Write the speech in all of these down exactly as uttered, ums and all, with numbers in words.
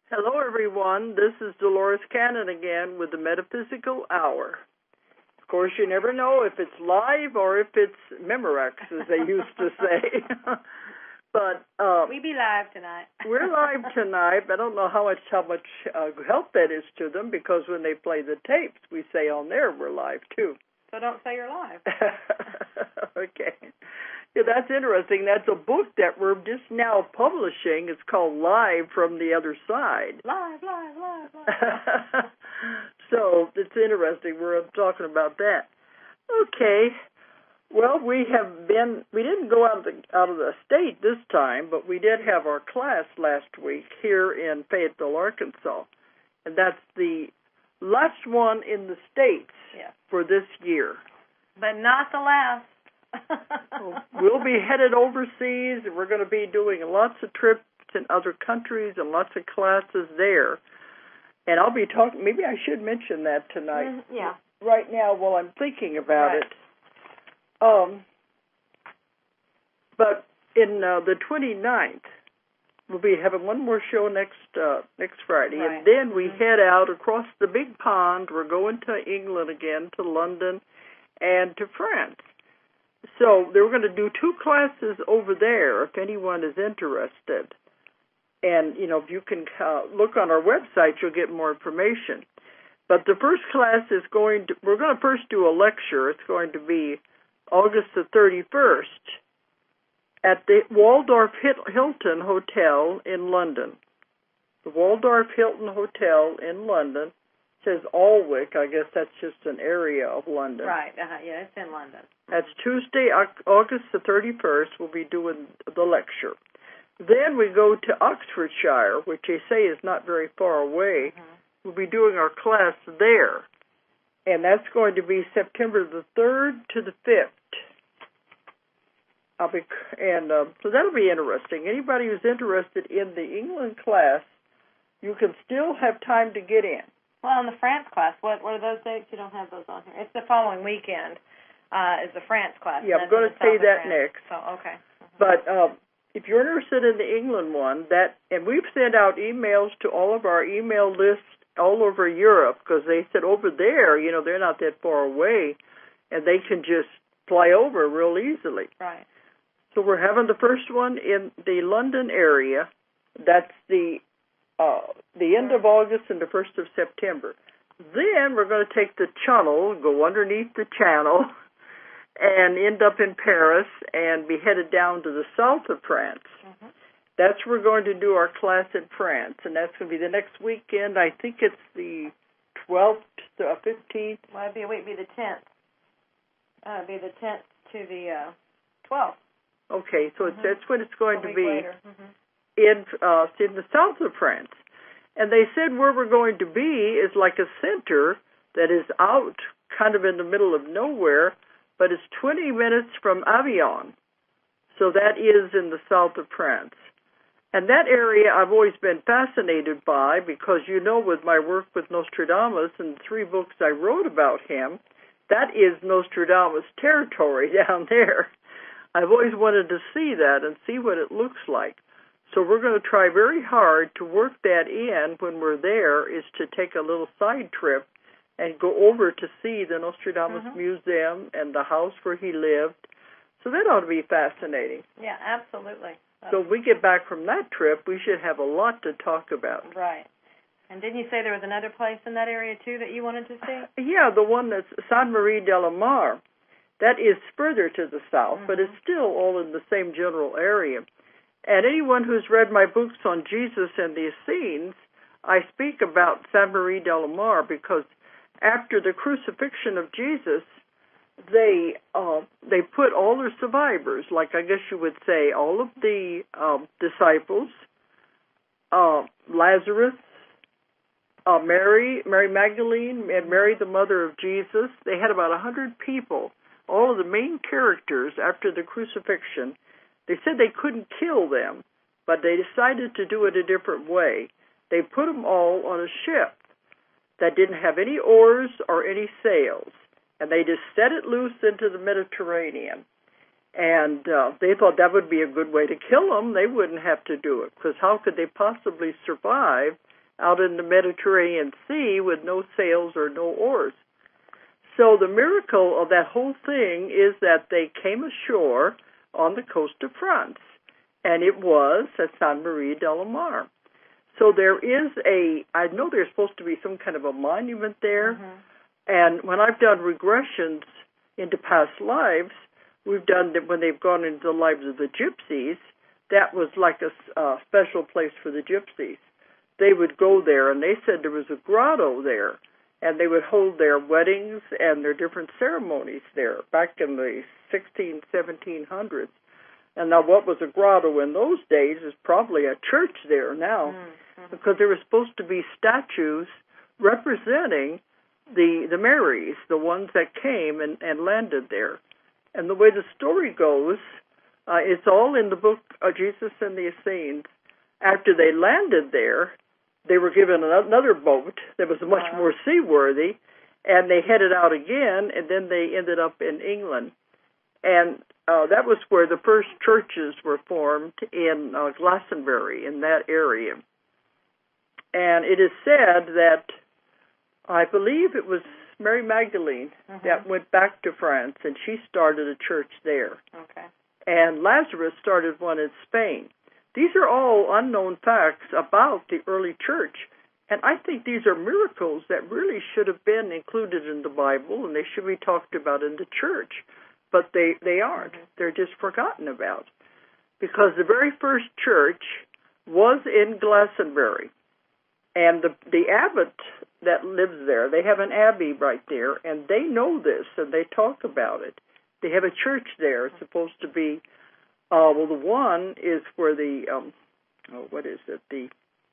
Hello, everyone. This is Dolores Cannon again with the Metaphysical Hour. Of course, you never know if it's live or if it's Memorex, as they used to say. But uh, we be live tonight. We're live tonight. I don't know how much how much uh, help that is to them, because when they play the tapes, we say on there we're live too. So don't say you're live. Okay. Yeah, that's interesting. That's a book that we're just now publishing. It's called Live from the Other Side. Live, live, live, live. So it's interesting. We're talking about that. Okay. Well, we have been, we didn't go out of the out of the state this time, but we did have our class last week here in Fayetteville, Arkansas. And that's the last one in the States yeah. for this year. But not the last. We'll be headed overseas, and we're going to be doing lots of trips in other countries and lots of classes there. And I'll be talking, maybe I should mention that tonight. Mm, yeah. Right now while I'm thinking about right. it. Um, but in uh, the twenty-ninth, we'll be having one more show next uh, next Friday. Right. And then we mm-hmm. head out across the big pond. We're going to England again, to London, and to France. So they were going to do two classes over there if anyone is interested. And, you know, if you can uh, look on our website, you'll get more information. But the first class is going to, we're going to first do a lecture. It's going to be August the thirty-first at the Waldorf Hilton Hotel in London. The Waldorf Hilton Hotel in London. Says Alwick. I guess that's just an area of London. Right. Uh-huh. Yeah, it's in London. That's Tuesday, August the thirty-first. We'll be doing the lecture. Then we go to Oxfordshire, which they say is not very far away. Mm-hmm. We'll be doing our class there. And that's going to be September the third to the fifth. I'll be, and uh, so that'll be interesting. Anybody who's interested in the England class, you can still have time to get in. Well, in the France class, what what are those dates? You don't have those on here. It's the following weekend uh, is the France class. Yeah, I'm going to say that next. So, okay. Mm-hmm. But um, if you're interested in the England one, that and we've sent out emails to all of our email lists all over Europe, because they said over there, you know, they're not that far away, and they can just fly over real easily. Right. So we're having the first one in the London area. That's the uh, the end of August and the first of September. Then we're going to take the Channel, go underneath the Channel, and end up in Paris and be headed down to the south of France. Mm-hmm. That's where we're going to do our class in France, and that's going to be the next weekend. I think it's the twelfth to fifteenth. Well, it'd be, it'd be the tenth. Uh, it'd be the tenth to the uh, twelfth. Okay, so mm-hmm. it's, that's when it's going A to week be mm-hmm. in uh, in the south of France. And they said where we're going to be is like a center that is out kind of in the middle of nowhere, but it's twenty minutes from Avignon. So that is in the south of France. And that area I've always been fascinated by because, you know, with my work with Nostradamus and the three books I wrote about him, that is Nostradamus territory down there. I've always wanted to see that and see what it looks like. So we're going to try very hard to work that in when we're there, is to take a little side trip and go over to see the Nostradamus mm-hmm. Museum and the house where he lived. So that ought to be fascinating. Yeah, absolutely. So if we get back from that trip, we should have a lot to talk about. Right. And didn't you say there was another place in that area, too, that you wanted to see? Yeah, the one that's Sainte Marie de la Mar. That is further to the south, mm-hmm. but it's still all in the same general area. And anyone who's read my books on Jesus and the Essenes, I speak about Sainte Marie de la Mar because after the crucifixion of Jesus, they uh, they put all their survivors, like I guess you would say, all of the um, disciples, uh, Lazarus, uh, Mary, Mary Magdalene, and Mary, the mother of Jesus. They had about a hundred people, all of the main characters after the crucifixion. They said they couldn't kill them, but they decided to do it a different way. They put them all on a ship that didn't have any oars or any sails, and they just set it loose into the Mediterranean. And uh, they thought that would be a good way to kill them. They wouldn't have to do it, because how could they possibly survive out in the Mediterranean Sea with no sails or no oars. So the miracle of that whole thing is that they came ashore on the coast of France, and it was at San Maria de la Mar. So there is a, I know there's supposed to be some kind of a monument there, Mm-hmm. and when I've done regressions into past lives, we've done that when they've gone into the lives of the gypsies, that was like a uh, special place for the gypsies. They would go there, and they said there was a grotto there, and they would hold their weddings and their different ceremonies there back in the sixteen, seventeen hundreds. And now what was a grotto in those days is probably a church there now, mm-hmm. because there were supposed to be statues representing the the Marys, the ones that came and, and landed there. And the way the story goes, uh, it's all in the book of Jesus and the Essenes. After they landed there, they were given another boat that was much more seaworthy, and they headed out again, and then they ended up in England. And uh, that was where the first churches were formed in uh, Glastonbury, in that area. And it is said that, I believe it was Mary Magdalene mm-hmm. that went back to France, and she started a church there. Okay. And Lazarus started one in Spain. These are all unknown facts about the early church, and I think these are miracles that really should have been included in the Bible, and they should be talked about in the church, but they, they aren't. Mm-hmm. They're just forgotten about, because the very first church was in Glastonbury, and the, the abbot that lives there, they have an abbey right there, and they know this, and they talk about it. They have a church there. It's supposed to be Uh, well, the one is where the, um, oh, what is it? The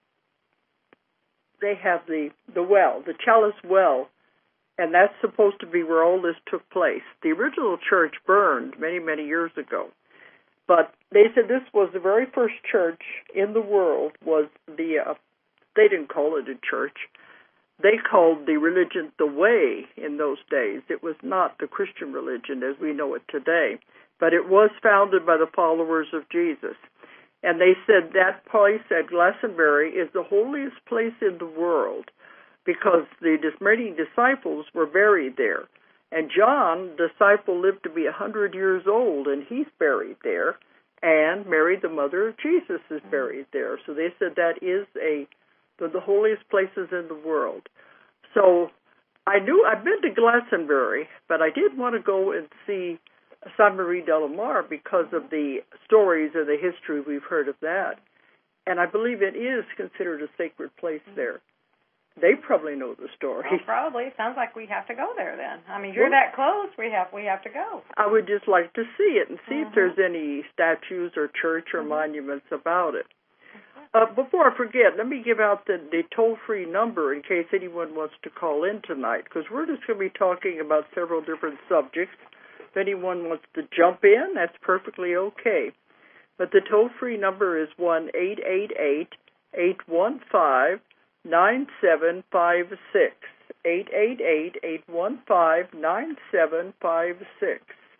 they have the the well, the Chalice Well, and that's supposed to be where all this took place. The original church burned many, many years ago, but they said this was the very first church in the world. Was the uh, they didn't call it a church. They called the religion the Way in those days. It was not the Christian religion as we know it today, but it was founded by the followers of Jesus. And they said that place at Glastonbury is the holiest place in the world because the remaining disciples were buried there. And John, the disciple, lived to be one hundred years old, and he's buried there. And Mary, the mother of Jesus, is buried there. So they said that is a the, the holiest places in the world. So I knew I'd been to Glastonbury, but I did want to go and see San Maria de la Mar because of the stories and the history we've heard of that. And I believe it is considered a sacred place there. They probably know the story. Well, probably. It sounds like we have to go there then. I mean, you're well, that close, we have we have to go. I would just like to see it and see mm-hmm. if there's any statues or church or mm-hmm. monuments about it. Uh, before I forget, let me give out the, the toll-free number in case anyone wants to call in tonight, because we're just going to be talking about several different subjects. If anyone wants to jump in, that's perfectly okay. But the toll-free number is one eight eight eight, eight one five, nine seven five six. eight eight eight, eight one five, nine seven five six.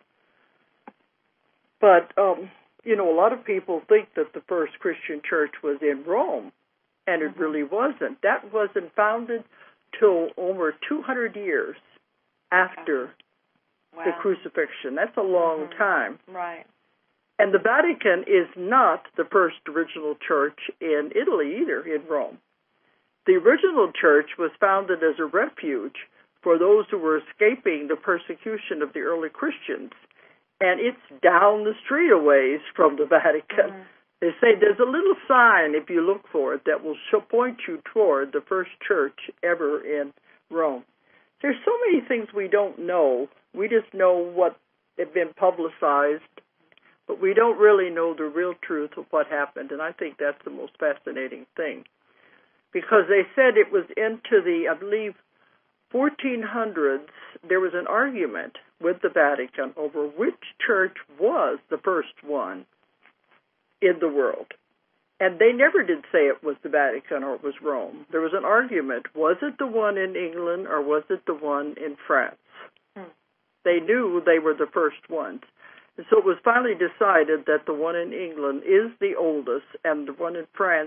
But, um, you know, a lot of people think that the first Christian church was in Rome, and it mm-hmm. really wasn't. That wasn't founded till over two hundred years after wow. the crucifixion. That's a long mm-hmm. time. Right. And the Vatican is not the first original church in Italy either, in Rome. The original church was founded as a refuge for those who were escaping the persecution of the early Christians. And it's down the street a ways from the Vatican. Mm-hmm. They say there's a little sign, if you look for it, that will show, point you toward the first church ever in Rome. There's so many things we don't know. We just know what have been publicized, but we don't really know the real truth of what happened, and I think that's the most fascinating thing. Because they said it was into the, I believe, fourteen hundreds, there was an argument with the Vatican over which church was the first one in the world. And they never did say it was the Vatican or it was Rome. There was an argument. Was it the one in England or was it the one in France? Hmm. They knew they were the first ones. And so it was finally decided that the one in England is the oldest and the one in France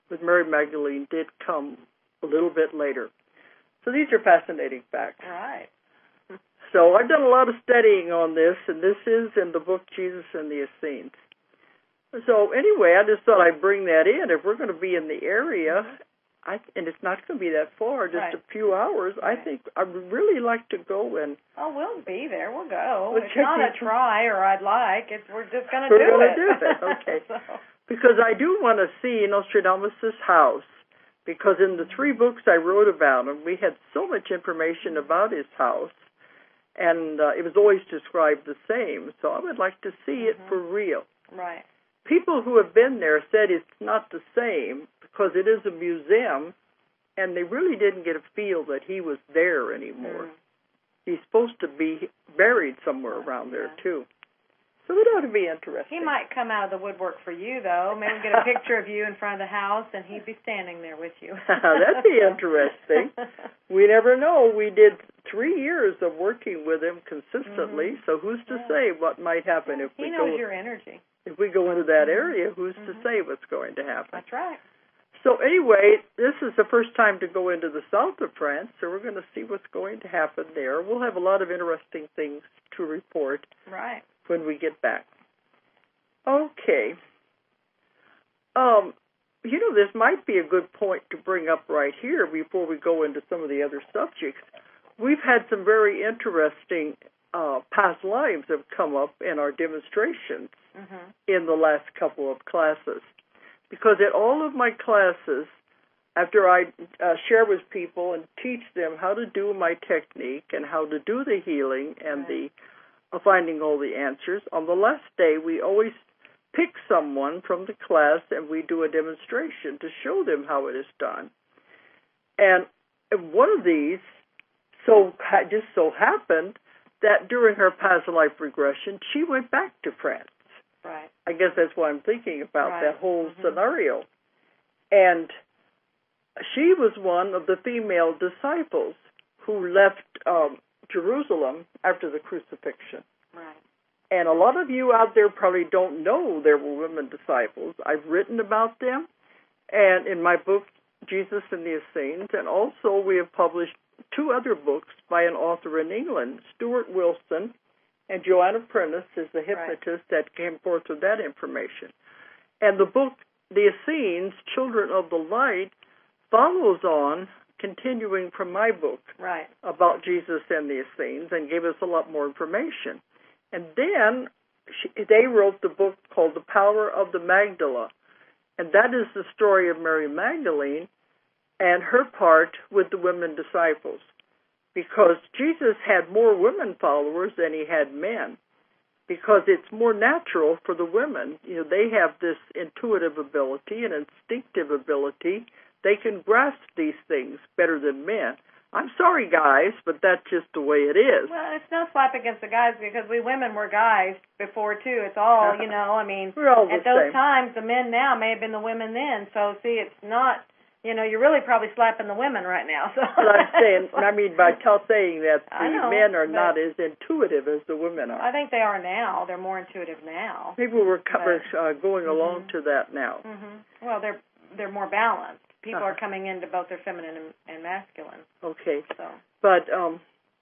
with Mary Magdalene did come a little bit later. So these are fascinating facts. Right. So I've done a lot of studying on this, and this is in the book Jesus and the Essenes. So anyway, I just thought I'd bring that in. If we're going to be in the area, I, and it's not going to be that far, just right. a few hours, right. I think I'd really like to go and... Oh, we'll be there. We'll go. We'll it's not a try or I'd like. It's We're just going to do it. We're going to it. do it, okay. so. Because I do want to see Nostradamus' house, because in the three books I wrote about him, we had so much information about his house, and uh, it was always described the same. So I would like to see it mm-hmm. for real. Right. People who have been there said it's not the same because it is a museum, and they really didn't get a feel that he was there anymore. Mm. He's supposed to be buried somewhere around there, yeah. too. So it ought to be interesting. He might come out of the woodwork for you, though. Maybe get a picture of you in front of the house, and he'd be standing there with you. That'd be interesting. We never know. We did three years of working with him consistently, mm-hmm. so who's to yeah. say what might happen yeah, if we he go... knows your energy. If we go into that area, who's mm-hmm. to say what's going to happen? That's right. So anyway, this is the first time to go into the south of France, so we're going to see what's going to happen there. We'll have a lot of interesting things to report right. when we get back. Okay. Um, you know, this might be a good point to bring up right here before we go into some of the other subjects. We've had some very interesting uh, past lives have come up in our demonstrations mm-hmm. in the last couple of classes. Because at all of my classes, after I uh, share with people and teach them how to do my technique and how to do the healing and right. the uh, finding all the answers, on the last day we always pick someone from the class and we do a demonstration to show them how it is done. And one of these so just so happened that during her past life regression, she went back to France. Right. I guess that's why I'm thinking about right. that whole mm-hmm. scenario. And she was one of the female disciples who left um, Jerusalem after the crucifixion. Right. And a lot of you out there probably don't know there were women disciples. I've written about them, and in my book, Jesus and the Essenes, and also we have published two other books by an author in England, Stuart Wilson, and Joanna Prentice is the hypnotist right. that came forth with that information. And the book, The Essenes, Children of the Light, follows on, continuing from my book right. about Jesus and the Essenes, and gave us a lot more information. And then she, they wrote the book called The Power of the Magdala, and that is the story of Mary Magdalene and her part with the women disciples. Because Jesus had more women followers than he had men, because it's more natural for the women. You know, they have this intuitive ability and instinctive ability. They can grasp these things better than men. I'm sorry, guys, but that's just the way it is. Well, it's no slap against the guys because we women were guys before, too. It's all, you know, I mean, we're all the at those same. times, the men now may have been the women then. So, see, it's not... You know, you're really probably slapping the women right now. So. But I'm saying, I mean, by tell, saying that the know, men are not as intuitive as the women are. I think they are now. They're more intuitive now. Maybe we're cover, uh, going mm-hmm. along to that now. Mm-hmm. Well, they're they're more balanced. People uh-huh. are coming into both their feminine and, and masculine. Okay. So. But um,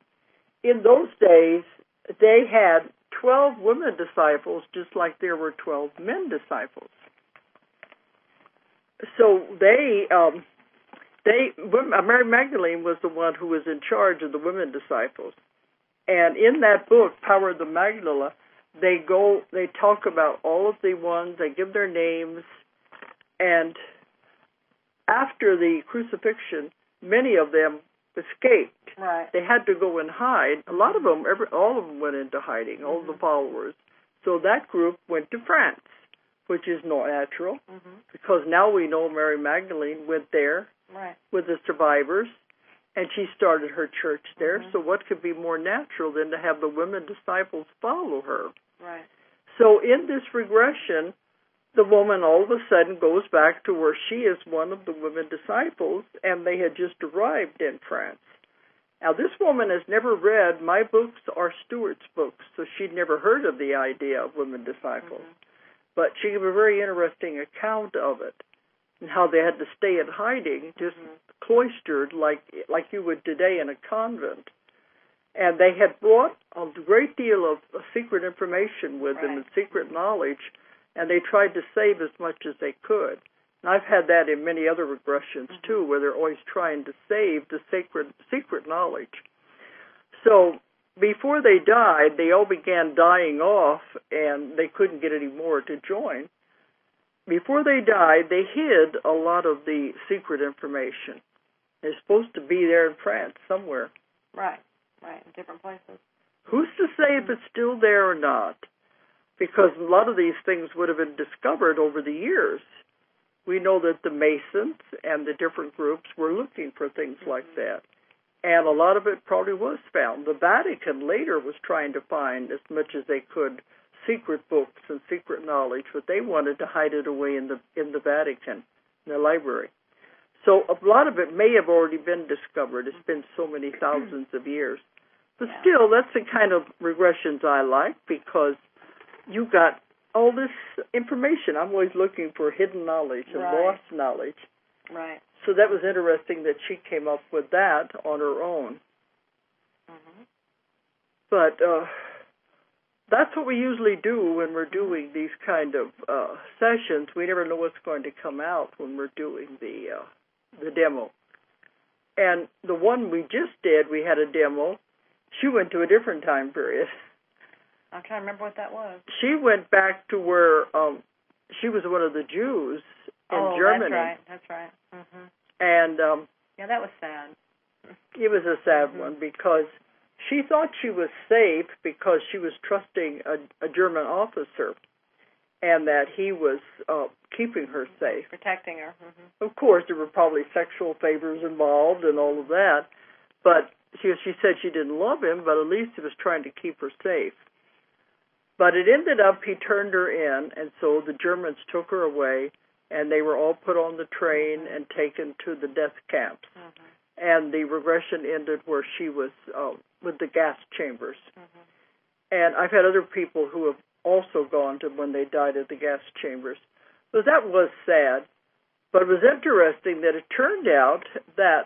in those days, they had twelve women disciples, just like there were twelve men disciples. So they, um, they, Mary Magdalene was the one who was in charge of the women disciples, and in that book, Power of the Magdala, they go, they talk about all of the ones, they give their names, and after the crucifixion, many of them escaped. Right. They had to go and hide. A lot of them, every, all of them went into hiding, all mm-hmm. the followers. So that group went to France, which is not natural, mm-hmm. because now we know Mary Magdalene went there right. with the survivors, and she started her church there. Mm-hmm. So what could be more natural than to have the women disciples follow her? Right. So in this regression, the woman all of a sudden goes back to where she is one of the women disciples, and they had just arrived in France. Now, this woman has never read my books or Stuart's books, so she'd never heard of the idea of women disciples. Mm-hmm. But she gave a very interesting account of it. and how they had to stay in hiding, just mm-hmm. cloistered like like you would today in a convent. And they had brought a great deal of secret information with right. them and secret knowledge, and they tried to save as much as they could. And I've had that in many other regressions, mm-hmm. too, where they're always trying to save the sacred, secret knowledge. So before they died, they all began dying off, and they couldn't get any more to join. Before they died, they hid a lot of the secret information. It's supposed to be there in France somewhere. Right. Right, in different places. Who's to say if it's still there or not? Because a lot of these things would have been discovered over the years. We know that the Masons and the different groups were looking for things mm-hmm. like that. And a lot of it probably was found. The Vatican later was trying to find as much as they could secret books and secret knowledge, but they wanted to hide it away in the in the Vatican, in the library. So a lot of it may have already been discovered. It's been so many thousands of years. But yeah. still, that's the kind of regressions I like, because you got all this information. I'm always looking for hidden knowledge and right. lost knowledge. Right. So that was interesting that she came up with that on her own. Mm-hmm. But uh, that's what we usually do when we're doing these kind of uh, sessions. We never know what's going to come out when we're doing the uh, the demo. And the one we just did, we had a demo. She went to a different time period. I'm trying to remember what that was. She went back to where um, she was one of the Jews in oh, Germany. Oh, that's right. That's right. Mm-hmm. And um, yeah, that was sad. It was a sad mm-hmm. one, because she thought she was safe because she was trusting a, a German officer, and that he was uh, keeping her safe. Protecting her. Mm-hmm. Of course, there were probably sexual favors involved and all of that, but she, she said she didn't love him, but at least he was trying to keep her safe. But it ended up he turned her in, and so the Germans took her away, and they were all put on the train mm-hmm. and taken to the death camps. Mm-hmm. And the regression ended where she was uh, with the gas chambers. Mm-hmm. And I've had other people who have also gone to when they died at the gas chambers. So that was sad. But it was interesting that it turned out that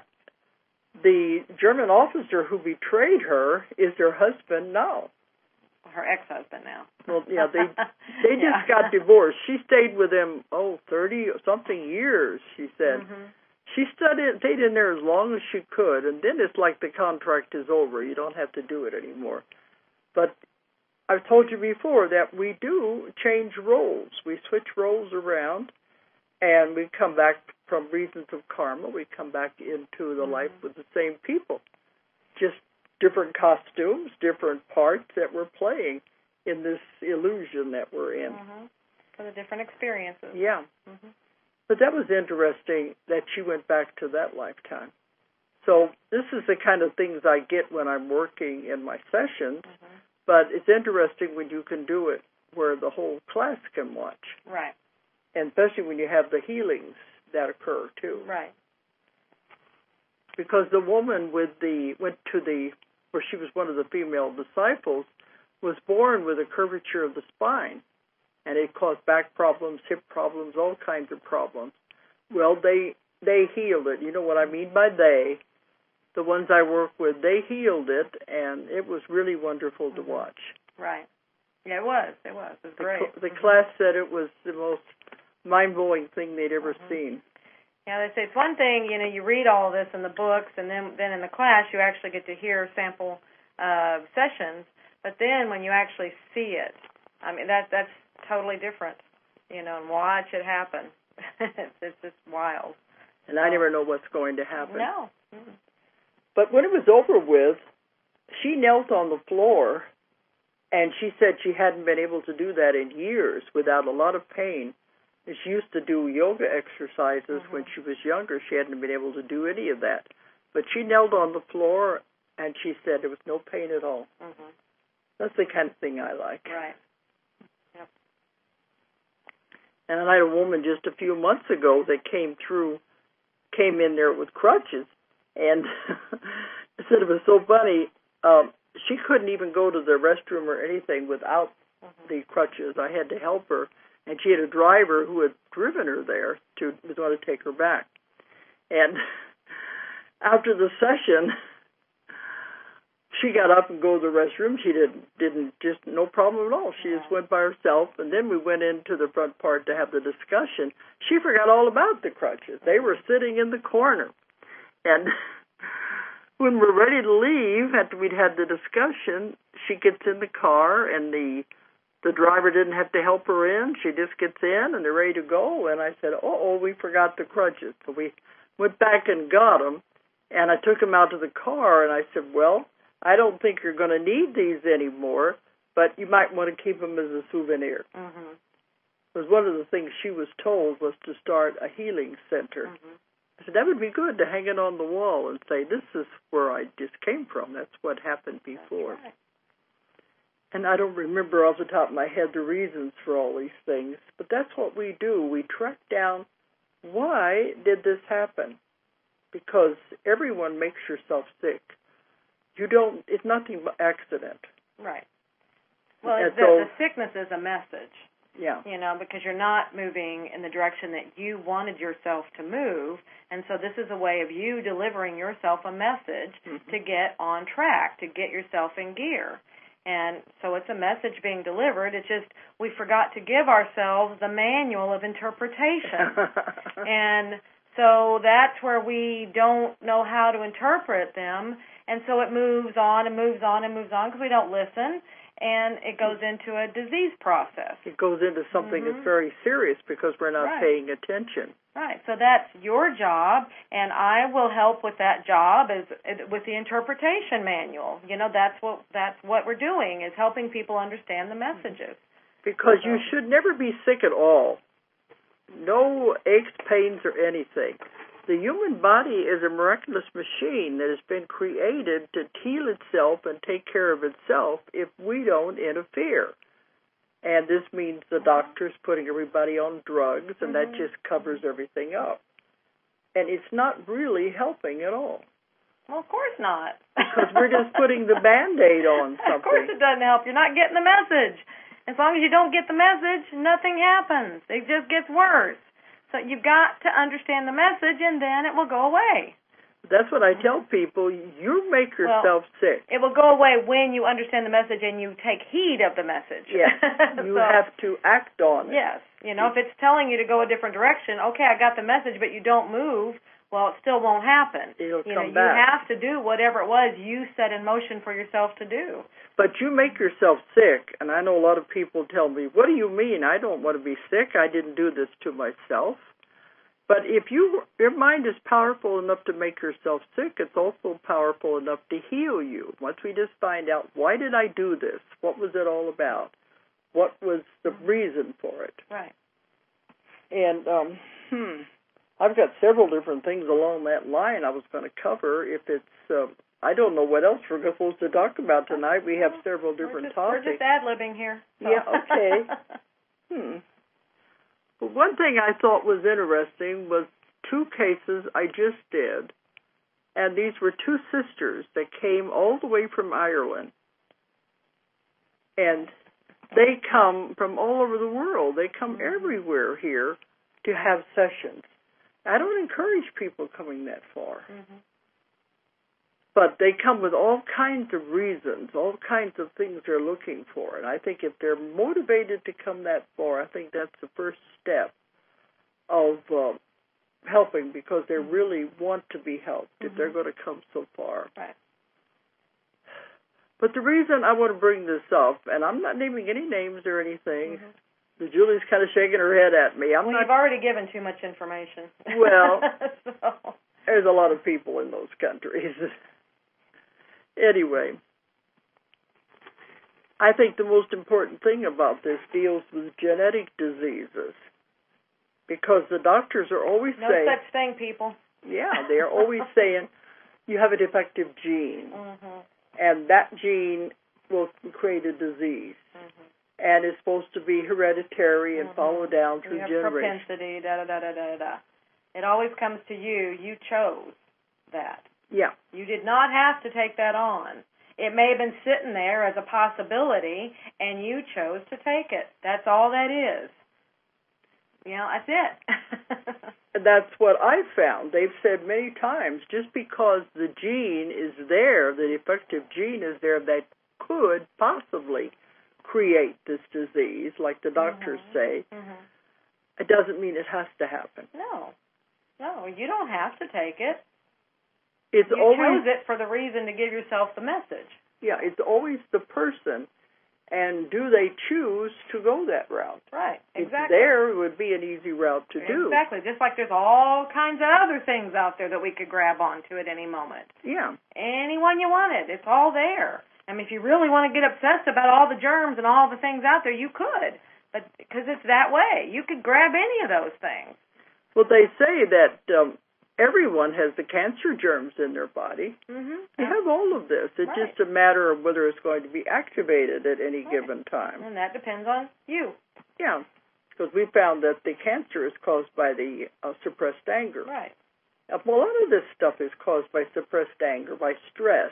the German officer who betrayed her is her husband now. Her ex-husband now. Well, yeah, they they just yeah. got divorced. She stayed with him, oh, thirty-something years, she said. Mm-hmm. She stayed, stayed in there as long as she could, and then it's like the contract is over. You don't have to do it anymore. But I've told you before that we do change roles. We switch roles around, and we come back from reasons of karma. We come back into the mm-hmm. life with the same people. Just different costumes, different parts that we're playing in this illusion that we're in. Mm-hmm. For the different experiences. Yeah. Mm-hmm. But that was interesting that she went back to that lifetime. So this is the kind of things I get when I'm working in my sessions, mm-hmm. but it's interesting when you can do it where the whole class can watch. Right. And especially when you have the healings that occur, too. Right. Because the woman with the went to the, where she was one of the female disciples, was born with a curvature of the spine. And it caused back problems, hip problems, all kinds of problems. Well, they they healed it. You know what I mean by they? The ones I work with, they healed it, and it was really wonderful to watch. Right. Yeah, it was. It was. It was great. The, the mm-hmm. class said it was the most mind-blowing thing they'd ever mm-hmm. seen. Yeah, they say it's one thing, you know, you read all this in the books, and then then in the class you actually get to hear sample uh, sessions. But then when you actually see it, I mean, that that's totally different, you know, and watch it happen. it's, it's just wild. And I never know what's going to happen. No. Mm-hmm. But when it was over with, she knelt on the floor, and she said she hadn't been able to do that in years without a lot of pain. And she used to do yoga exercises mm-hmm. when she was younger. She hadn't been able to do any of that. But she knelt on the floor, and she said there was no pain at all. Mm-hmm. That's the kind of thing I like. Right. Yep. And I had a woman just a few months ago that came through, came in there with crutches, and I said it was so funny. Um, she couldn't even go to the restroom or anything without mm-hmm. the crutches. I had to help her, and she had a driver who had driven her there, to was going to take her back. And after the session, she got up and go to the restroom. She didn't didn't just no problem at all. She just went by herself, and then we went into the front part to have the discussion. She forgot all about the crutches. They were sitting in the corner, and when we're ready to leave, after we'd had the discussion, she gets in the car, and the the driver didn't have to help her in. She just gets in, and they're ready to go. And I said, "Uh-oh, we forgot the crutches." So we went back and got them, and I took them out to the car, and I said, "Well, I don't think you're going to need these anymore, but you might want to keep them as a souvenir." Mm-hmm. Because one of the things she was told was to start a healing center. Mm-hmm. I said, that would be good to hang it on the wall and say, this is where I just came from. That's what happened before. That's right. And I don't remember off the top of my head the reasons for all these things, but that's what we do. We track down, why did this happen? Because everyone makes yourself sick. You don't, it's nothing but accident. Right. Well, And the, so, the sickness is a message. Yeah. You know, because you're not moving in the direction that you wanted yourself to move, and so this is a way of you delivering yourself a message mm-hmm. to get on track, to get yourself in gear. And so it's a message being delivered. It's just we forgot to give ourselves the manual of interpretation. And so that's where we don't know how to interpret them, and so it moves on and moves on and moves on because we don't listen. And it goes into a disease process. It goes into something mm-hmm. that's very serious because we're not right. paying attention. Right. So that's your job, and I will help with that job as with the interpretation manual. You know, that's what that's what we're doing is helping people understand the messages. Because so. you should never be sick at all. No aches, pains, or anything. The human body is a miraculous machine that has been created to heal itself and take care of itself if we don't interfere. And this means the doctor's putting everybody on drugs, and mm-hmm. that just covers everything up. And it's not really helping at all. Well, of course not. Because we're just putting the Band-Aid on something. Of course it doesn't help. You're not getting the message. As long as you don't get the message, nothing happens. It just gets worse. So you've got to understand the message, and then it will go away. That's what I tell people. You make yourself well, sick. It will go away when you understand the message and you take heed of the message. Yes. You so, have to act on it. Yes. You know, if it's telling you to go a different direction, okay, I got the message, but you don't move, well, it still won't happen. It'll you come know, back. You have to do whatever it was you set in motion for yourself to do. But you make yourself sick, and I know a lot of people tell me, what do you mean? I don't want to be sick. I didn't do this to myself. But if you, your mind is powerful enough to make yourself sick, it's also powerful enough to heal you. Once we just find out, why did I do this? What was it all about? What was the reason for it? Right. And, um, hmm, I've got several different things along that line I was going to cover. If it's, uh, I don't know what else we're supposed to talk about tonight. We have several different we're just, topics. We're just ad-libbing here. So. Yeah, okay. hmm. But one thing I thought was interesting was two cases I just did, and these were two sisters that came all the way from Ireland, and they come from all over the world. They come mm-hmm. everywhere here to have sessions. I don't encourage people coming that far, mm-hmm. but they come with all kinds of reasons, all kinds of things they're looking for, and I think if they're motivated to come that far, I think that's the first step of uh, helping because they mm-hmm. really want to be helped mm-hmm. if they're going to come so far. Right. But the reason I want to bring this up, and I'm not naming any names or anything, mm-hmm. Julie's kind of shaking her head at me. I'm well, not, you've already given too much information. Well, so. There's a lot of people in those countries. Anyway, I think the most important thing about this deals with genetic diseases. Because the doctors are always no saying... No such thing, people. Yeah, they are always saying, you have a defective gene. Mm-hmm. And that gene will create a disease. Mm-hmm. And it's supposed to be hereditary and mm-hmm. follow down through you have generations. propensity, da-da-da-da-da-da. It always comes to you. You chose that. Yeah. You did not have to take that on. It may have been sitting there as a possibility, and you chose to take it. That's all that is. you know, that's it. And that's what I found. They've said many times, just because the gene is there, the defective gene is there that could possibly create this disease, like the doctors mm-hmm. say, mm-hmm. it doesn't mean it has to happen. No. No, you don't have to take it. It's you always, chose it for the reason to give yourself the message. Yeah, it's always the person, and do they choose to go that route? Right, exactly. It's there, it would be an easy route to do. Exactly, just like there's all kinds of other things out there that we could grab onto at any moment. Yeah. Anyone you wanted, it's all there. I mean, if you really want to get obsessed about all the germs and all the things out there, you could, but because it's that way. You could grab any of those things. Well, they say that um, everyone has the cancer germs in their body. Mm-hmm. They have all of this. It's right. just a matter of whether it's going to be activated at any right. given time. And that depends on you. Yeah, because we found that the cancer is caused by the uh, suppressed anger. Right. A lot of this stuff is caused by suppressed anger, by stress.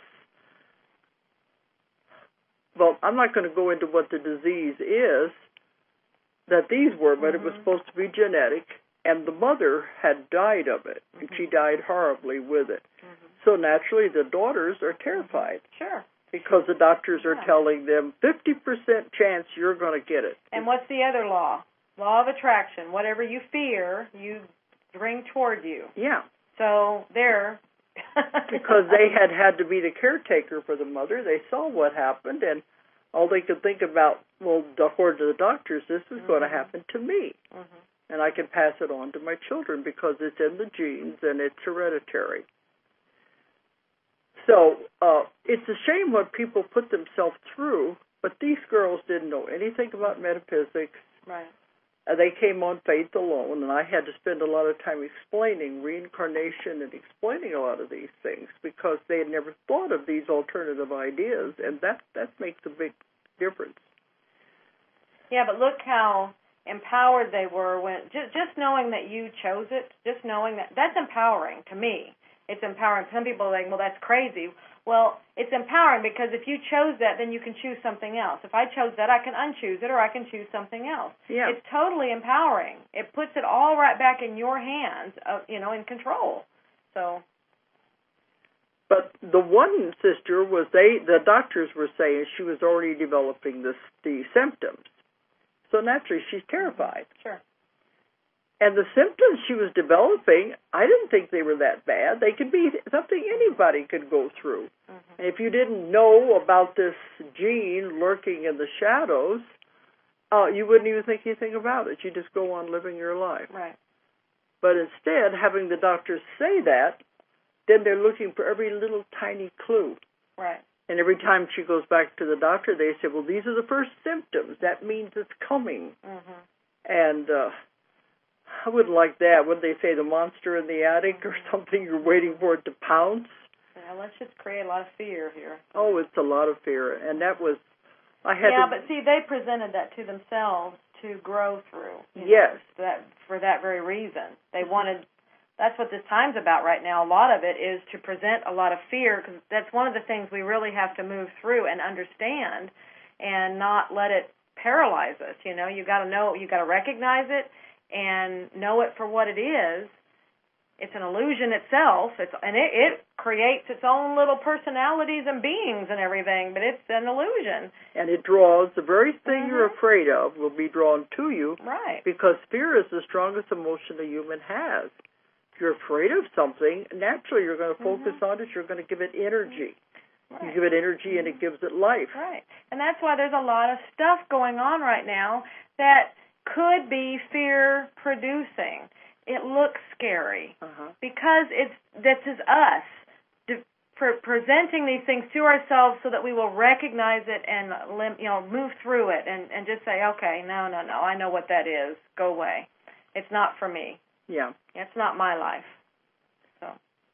Well, I'm not going to go into what the disease is that these were, but mm-hmm. it was supposed to be genetic, and the mother had died of it, and mm-hmm. she died horribly with it. Mm-hmm. So naturally, the daughters are terrified. Sure. Because the doctors are yeah. telling them fifty percent chance you're going to get it. And what's the other law? Law of attraction. Whatever you fear, you bring toward you. Yeah. So there. Because they had had to be the caretaker for the mother. They saw what happened, and all they could think about, well, according to the doctors, this is mm-hmm. going to happen to me. Mm-hmm. And I can pass it on to my children because it's in the genes and it's hereditary. So uh, it's a shame what people put themselves through, but these girls didn't know anything about metaphysics. Right. Uh, they came on faith alone, and I had to spend a lot of time explaining reincarnation and explaining a lot of these things because they had never thought of these alternative ideas, and that, that makes a big difference. Yeah, but look how empowered they were when just, just knowing that you chose it, just knowing that, that's empowering to me. It's empowering. Some people are like, well, that's crazy. Well, it's empowering because if you chose that, then you can choose something else. If I chose that, I can unchoose it or I can choose something else. Yeah. It's totally empowering. It puts it all right back in your hands, of, you know, in control. So. But the one sister was, they, the doctors were saying she was already developing this, the symptoms. So naturally, she's terrified. Sure. And the symptoms she was developing, I didn't think they were that bad. They could be something anybody could go through. Mm-hmm. And if you didn't know about this gene lurking in the shadows, uh, you wouldn't even think anything about it. You just go on living your life. Right. But instead, having the doctors say that, then they're looking for every little tiny clue. Right. And every time she goes back to the doctor, they say, well, these are the first symptoms. That means it's coming. Mm-hmm. And uh, I wouldn't like that. Would they say the monster in the attic or something? You're waiting for it to pounce? Yeah, let's just create a lot of fear here. Oh, it's a lot of fear. And that was, I had Yeah, to, but see, they presented that to themselves to grow through. Yes. Know, that, for that very reason. They wanted, that's what this time's about right now. A lot of it is to present a lot of fear, because that's one of the things we really have to move through and understand and not let it paralyze us. You know, you got to know, you got to recognize it and know it for what it is. It's an illusion itself, it's, and it, it creates its own little personalities and beings and everything, but it's an illusion. And it draws, the very thing mm-hmm. you're afraid of will be drawn to you. Right. Because fear is the strongest emotion a human has. If you're afraid of something, naturally you're going to focus mm-hmm. on it, you're going to give it energy. Right. You give it energy and it gives it life. Right. And that's why there's a lot of stuff going on right now that could be fear-producing. It looks scary uh-huh. because it's this is us de- pre- presenting these things to ourselves so that we will recognize it and lim- you know move through it and, and just say, okay, no, no, no, I know what that is. Go away. It's not for me. Yeah. It's not my life. So.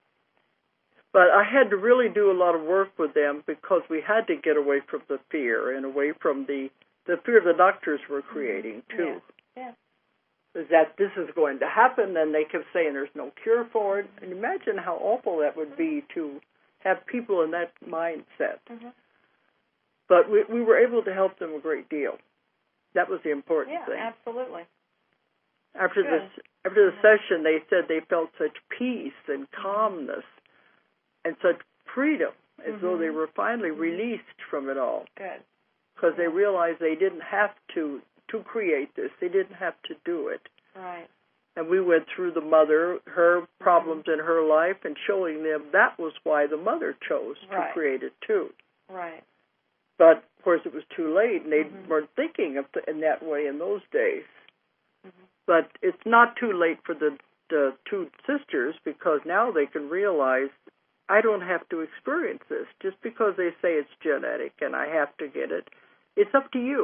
But I had to really do a lot of work with them because we had to get away from the fear and away from the, the fear the doctors were creating, too. Yeah. yeah. Is that this is going to happen, and they kept saying there's no cure for it. And imagine how awful that would be to have people in that mindset. Mm-hmm. But we, we were able to help them a great deal. That was the important yeah, thing. Yeah, absolutely. After Good. this, after the session, they said they felt such peace and calmness and such freedom, as mm-hmm. though they were finally released from it all. Good. Because yeah. they realized they didn't have to to create this. They didn't have to do it. Right. And we went through the mother, her problems mm-hmm. in her life, and showing them that was why the mother chose right. to create it too. Right. But, of course, it was too late, and they mm-hmm. weren't thinking of th- in that way in those days. Mm-hmm. But it's not too late for the, the two sisters, because now they can realize, I don't have to experience this. Just because they say it's genetic and I have to get it, it's up to you.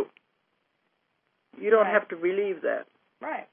You don't right. have to believe that. Right.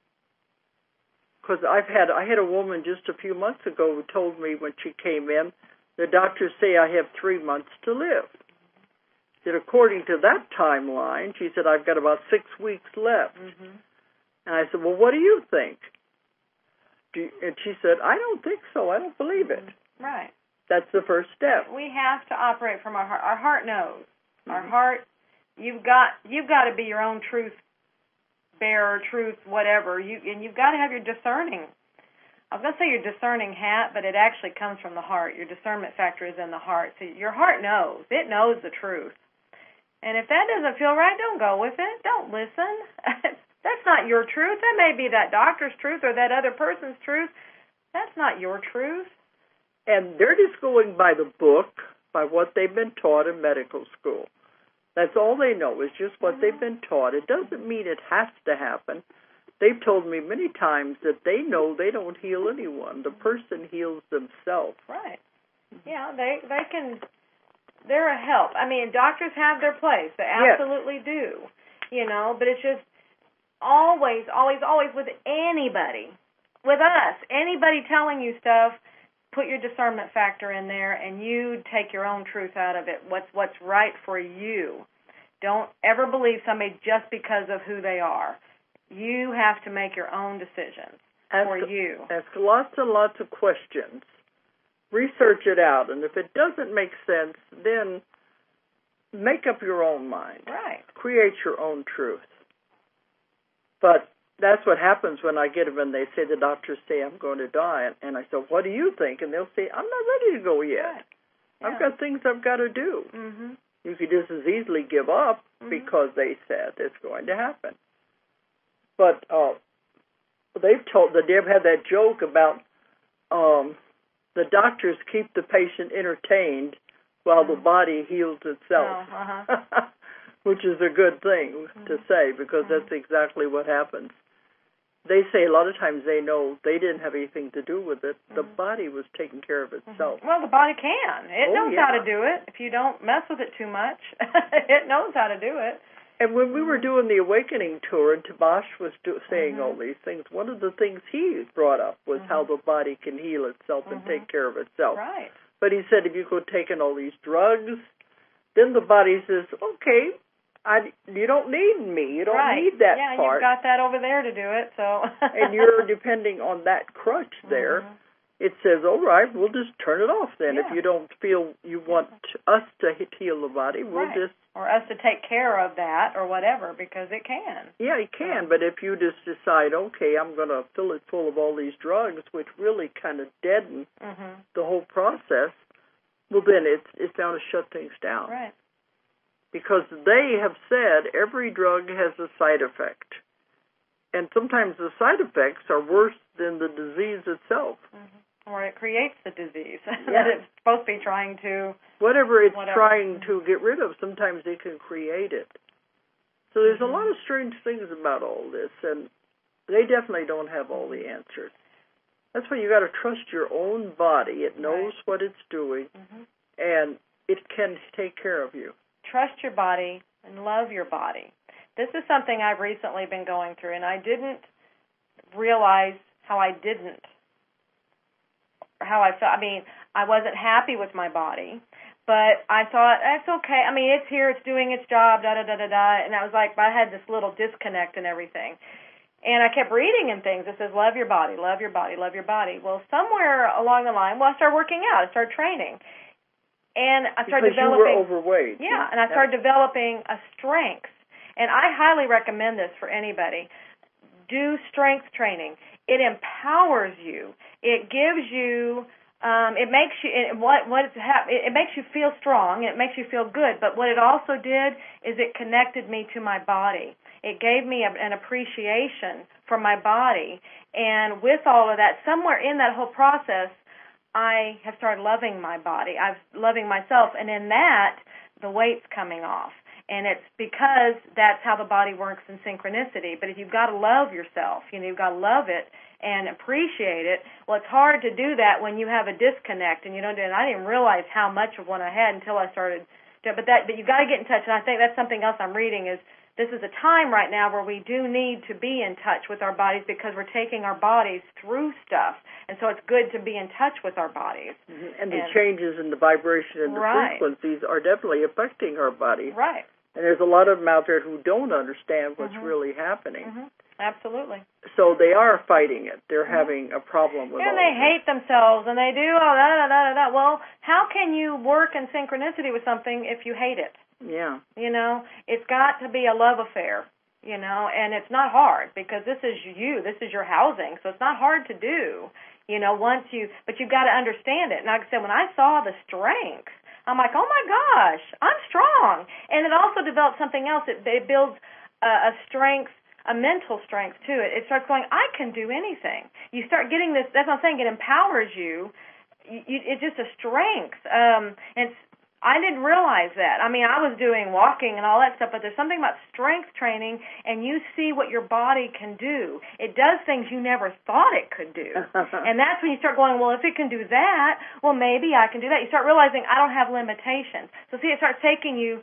Because I've had, I had a woman just a few months ago who told me when she came in, the doctors say I have three months to live. That according to that timeline, she said, I've got about six weeks left. Mm-hmm. And I said, well, what do you think? Do you, and she said, I don't think so. I don't believe it. Right. That's the first step. We have to operate from our heart. Our heart knows. Mm-hmm. Our heart, you've got you've got to be your own truth bearer, truth whatever. You and you've got to have your discerning. I was going to say your discerning hat, but it actually comes from the heart. Your discernment factor is in the heart. So your heart knows. It knows the truth. And if that doesn't feel right, don't go with it. Don't listen. That's not your truth. That may be that doctor's truth or that other person's truth. That's not your truth. And they're just going by the book, by what they've been taught in medical school. That's all they know is just what mm-hmm. they've been taught. It doesn't mean it has to happen. They've told me many times that they know they don't heal anyone. The person heals themselves. Right. Yeah, they they can, they're a help. I mean, doctors have their place. They absolutely yes. do. You know, but it's just always, always, always with anybody, with us, anybody telling you stuff, put your discernment factor in there and you take your own truth out of it, what's what's right for you. Don't ever believe somebody just because of who they are. You have to make your own decisions ask, for you. Ask lots and lots of questions. Research it out, and if it doesn't make sense, then make up your own mind. Right. Create your own truth. But that's what happens when I get them and they say, the doctors say I'm going to die. And I say, what do you think? And they'll say, I'm not ready to go yet. Right. Yeah. I've got things I've got to do. Mm-hmm. You could just as easily give up mm-hmm. because they said it's going to happen. But uh, they've told, the Deb had that joke about um, the doctors keep the patient entertained while mm-hmm. the body heals itself. Oh, uh-huh. Which is a good thing mm-hmm. to say because mm-hmm. that's exactly what happens. They say a lot of times they know they didn't have anything to do with it. Mm-hmm. The body was taking care of itself. Mm-hmm. Well, the body can. It oh, knows yeah. how to do it. If you don't mess with it too much, it knows how to do it. And when we were doing the Awakening tour and Tabash was do, saying mm-hmm. all these things, one of the things he brought up was mm-hmm. how the body can heal itself and mm-hmm. take care of itself. Right. But he said if you go taking all these drugs, then the body says, okay, I, you don't need me. You don't right. need that yeah, part. Yeah, you've got that over there to do it. So. And you're depending on that crutch there. Mm-hmm. It says, all right, we'll just turn it off then. Yeah. If you don't feel you want us to heal the body, we'll right. just... Or us to take care of that or whatever, because it can. Yeah, it can, but if you just decide, okay, I'm going to fill it full of all these drugs, which really kind of deaden mm-hmm. the whole process, well, then it's, it's bound to shut things down. Right. Because they have said every drug has a side effect. And sometimes the side effects are worse than the disease itself. Mm-hmm. Or it creates the disease yeah. that it's supposed to be trying to... Whatever it's whatever. trying to get rid of, sometimes it can create it. So there's mm-hmm. a lot of strange things about all this, and they definitely don't have all the answers. That's why you got to trust your own body. It knows right. what it's doing, mm-hmm. and it can take care of you. Trust your body and love your body. This is something I've recently been going through, and I didn't realize how I didn't, how I felt. I mean, I wasn't happy with my body, but I thought, that's okay. I mean, it's here, it's doing its job, da-da-da-da-da, and I was like, I had this little disconnect and everything. And I kept reading in things that says, love your body, love your body, love your body. Well, somewhere along the line, well, I started working out. I started training. And I started because developing. You were overweight. Yeah, and I started developing a strength. And I highly recommend this for anybody. do strength training. It empowers you. It gives you, um, it makes you, it, what, what it's hap- it, it makes you feel strong. It makes you feel good. But what it also did is it connected me to my body. It gave me a, an appreciation for my body. And with all of that, somewhere in that whole process, I have started loving my body. I'm loving myself. And in that, the weight's coming off. And it's because that's how the body works in synchronicity. But if you've got to love yourself, you know, you've got to love it and appreciate it. Well, it's hard to do that when you have a disconnect, and you don't. And I didn't realize how much of one I had until I started. To, but that, but you've got to get in touch. And I think that's something else I'm reading is this is a time right now where we do need to be in touch with our bodies because we're taking our bodies through stuff. And so it's good to be in touch with our bodies. Mm-hmm. And the and, changes in the vibration and the right. frequencies are definitely affecting our bodies. Right. And there's a lot of them out there who don't understand what's mm-hmm. really happening. Mm-hmm. Absolutely. So they are fighting it. They're mm-hmm. having a problem with it. And they hate themselves, and they do all that, da, da, da, da. Well, how can you work in synchronicity with something if you hate it? Yeah. You know, it's got to be a love affair, you know, and it's not hard because this is you. This is your housing, so it's not hard to do, you know, once you, but you've got to understand it. And like I said, when I saw the strength, I'm like, oh, my gosh, I'm strong. And it also develops something else. It, it builds a, a strength, a mental strength to it. It starts going, I can do anything. You start getting this, that's what I'm saying, it empowers you. you, you it's just a strength. Um, and it's, I didn't realize that. I mean, I was doing walking and all that stuff, but there's something about strength training, and you see what your body can do. It does things you never thought it could do. And that's when you start going, well, if it can do that, well, maybe I can do that. You start realizing I don't have limitations. So, see, it starts taking you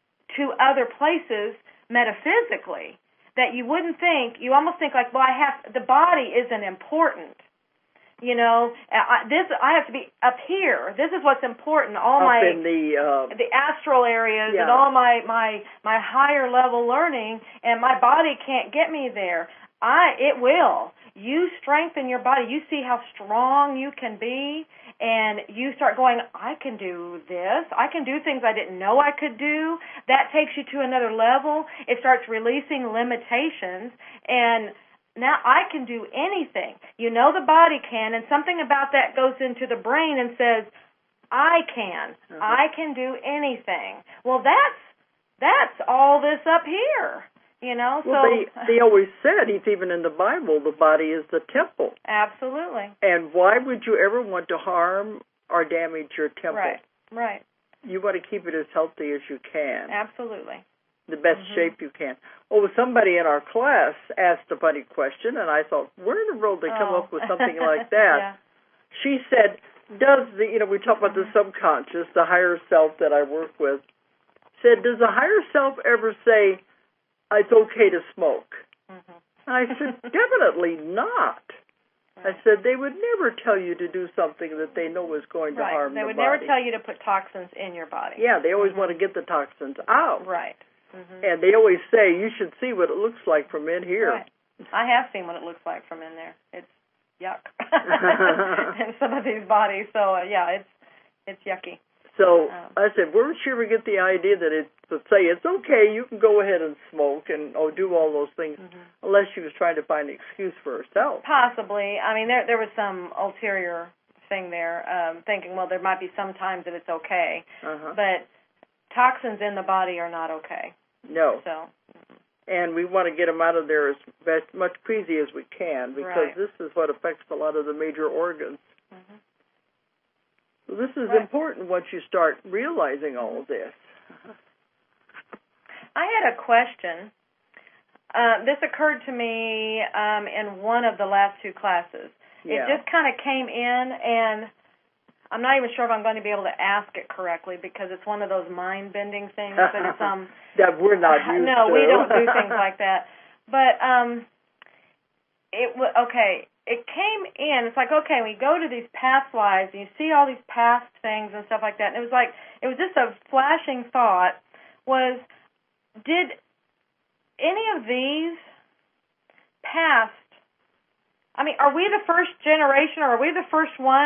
to other places metaphysically that you wouldn't think. You almost think like, well, I have, the body isn't important. You know, I, this I have to be up here. This is what's important. All up my in the uh, the astral areas yeah. and all my, my my higher level learning, and my body can't get me there. I it will. You strengthen your body. You see how strong you can be, and you start going, I can do this. I can do things I didn't know I could do. That takes you to another level. It starts releasing limitations, and now I can do anything. You know the body can, and something about that goes into the brain and says, I can. Mm-hmm. I can do anything. Well, that's that's all this up here, you know. Well, so they, they always said, it's even in the Bible, the body is the temple. Absolutely. And why would you ever want to harm or damage your temple? Right, right. You want to keep it as healthy as you can. Absolutely. The best mm-hmm. shape you can. Oh, somebody in our class asked a funny question, and I thought, where in the world did they come oh. up with something like that? Yeah. She said, does the, you know, we talk about the subconscious, the higher self that I work with, said, does the higher self ever say, it's okay to smoke? Mm-hmm. And I said, definitely not. Right. I said, they would never tell you to do something that they know is going to right. harm they the would body. never tell you to put toxins in your body. Yeah, they always mm-hmm. want to get the toxins out. Right. Mm-hmm. And they always say, you should see what it looks like from in here. Right. I have seen what it looks like from in there. It's yuck in some of these bodies. So, uh, yeah, it's it's yucky. So um, I said, where did she ever get the idea that it would say, it's okay, you can go ahead and smoke and oh, do all those things, mm-hmm. unless she was trying to find an excuse for herself? Possibly. I mean, there there was some ulterior thing there, um, thinking, well, there might be some times that it's okay. Uh-huh. But toxins in the body are not okay. No. So, and we want to get them out of there as best, much easy as we can, because right. this is what affects a lot of the major organs. Mm-hmm. So this is right. important once you start realizing all of this. I had a question. Uh, this occurred to me um, in one of the last two classes. Yeah. It just kind of came in, and I'm not even sure if I'm going to be able to ask it correctly because it's one of those mind-bending things that it's um that we're not used no, to. No, we don't do things like that. But um, it w- okay. It came in. It's like, okay, we go to these past lives and you see all these past things and stuff like that. And it was like it was just a flashing thought. Was did any of these past? I mean, are we the first generation, or are we the first ones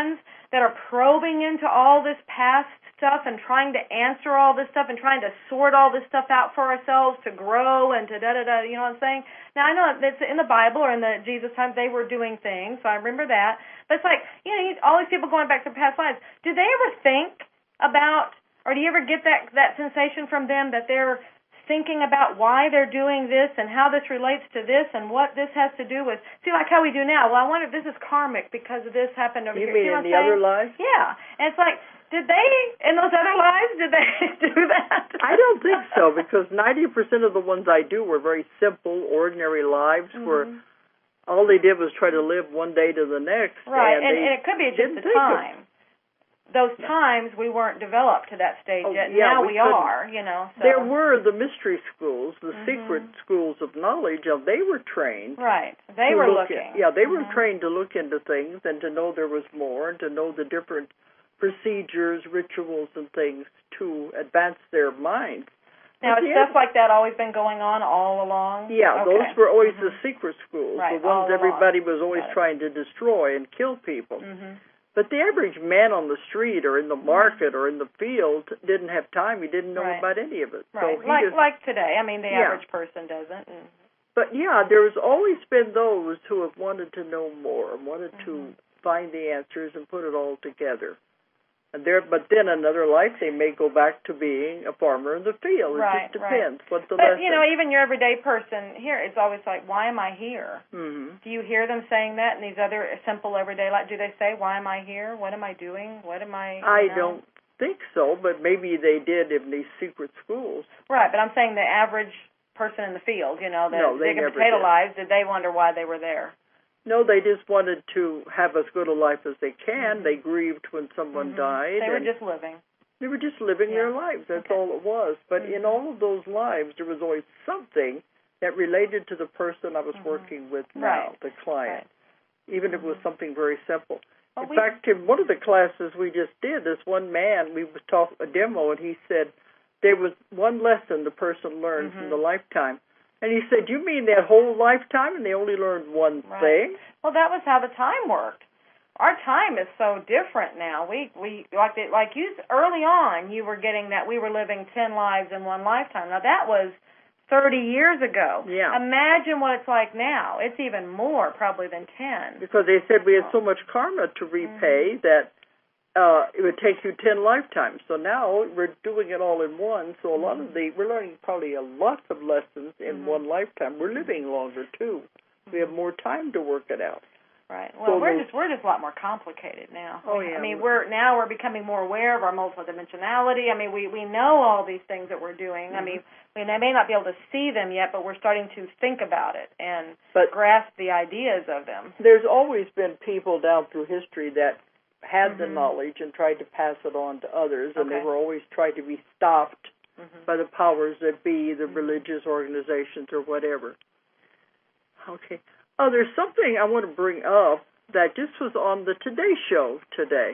that are probing into all this past stuff and trying to answer all this stuff and trying to sort all this stuff out for ourselves to grow and to da-da-da, you know what I'm saying? Now, I know it's in the Bible or in the Jesus times they were doing things, so I remember that. But it's like, you know, all these people going back to past lives. Do they ever think about, or do you ever get that, that sensation from them that they're thinking about why they're doing this and how this relates to this and what this has to do with, see, like how we do now. Well, I wonder if this is karmic because of this happened over you here. You mean you know in the other lives? Yeah. And it's like, did they, in those other lives, did they do that? I don't think so, because ninety percent of the ones I do were very simple, ordinary lives mm-hmm. where all they did was try to live one day to the next. Right, and, and, and it could be just the time. Of, Those times we weren't developed to that stage oh, yet. Yeah, now we, we are, you know. So. There were the mystery schools, the mm-hmm. secret schools of knowledge. Of they were trained. Right. They were look looking. At, yeah, they mm-hmm. were trained to look into things and to know there was more and to know the different procedures, rituals, and things to advance their minds. Now, has stuff like that always been going on all along? Yeah, okay. those were always mm-hmm. the secret schools, right, the ones all everybody along. was always trying to destroy and kill people. Mm-hmm. But the average man on the street or in the market or in the field didn't have time. He didn't know right. about any of it. Right, so like just, like today. I mean, the yeah. average person doesn't. And... But, yeah, there's always been those who have wanted to know more and wanted mm-hmm. to find the answers and put it all together. And there, but then another life they may go back to being a farmer in the field. It right, just depends right. what the but, lesson. you know, even your everyday person here, it's always like, why am I here? Mm-hmm. Do you hear them saying that in these other simple everyday life? Do they say, why am I here? What am I doing? What am I? I know? don't think so, but maybe they did in these secret schools. Right, but I'm saying the average person in the field, you know, the no, big and potato did. lives, did they wonder why they were there? No, they just wanted to have as good a life as they can. Mm-hmm. They grieved when someone mm-hmm. died. They were just living. They were just living yeah. their lives. That's okay. all it was. But mm-hmm. in all of those lives, there was always something that related to the person I was mm-hmm. working with now, right. the client, right. even mm-hmm. if it was something very simple. Well, in we... fact, in one of the classes we just did, this one man, we was taught a demo, and he said there was one lesson the person learned mm-hmm. from the lifetime. And he said, you mean that whole lifetime, and they only learned one right. thing? Well, that was how the time worked. Our time is so different now. We we like the, like you early on, you were getting that we were living ten lives in one lifetime. Now that was thirty years ago. Yeah. Imagine what it's like now. It's even more probably than ten. Because they said we had so much karma to repay mm-hmm. that uh, it would take you ten lifetimes. So now we're doing it all in one. So a lot of the we're learning probably a lot of lessons in mm-hmm. one lifetime. We're living longer too. We have more time to work it out. Right. Well, so we're those, just we're just a lot more complicated now. Oh yeah. I mean, we're now we're becoming more aware of our multidimensionality. I mean, we we know all these things that we're doing. Mm-hmm. I mean, we may not be able to see them yet, but we're starting to think about it and but grasp the ideas of them. There's always been people down through history that had mm-hmm. the knowledge and tried to pass it on to others, and okay. they were always trying to be stopped mm-hmm. by the powers that be, the mm-hmm. religious organizations or whatever. Okay. Oh, there's something I want to bring up that just was on the Today Show today.